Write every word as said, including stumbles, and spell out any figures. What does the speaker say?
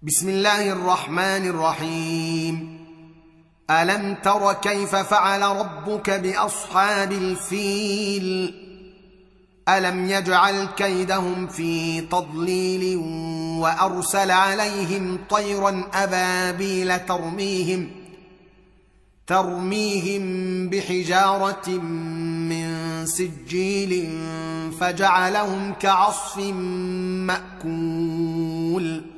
بسم الله الرحمن الرحيم. ألم تر كيف فعل ربك بأصحاب الفيل؟ ألم يجعل كيدهم في تضليل وأرسل عليهم طيرا أبابيل ترميهم ترميهم بحجارة من سجيل فجعلهم كعصف مأكول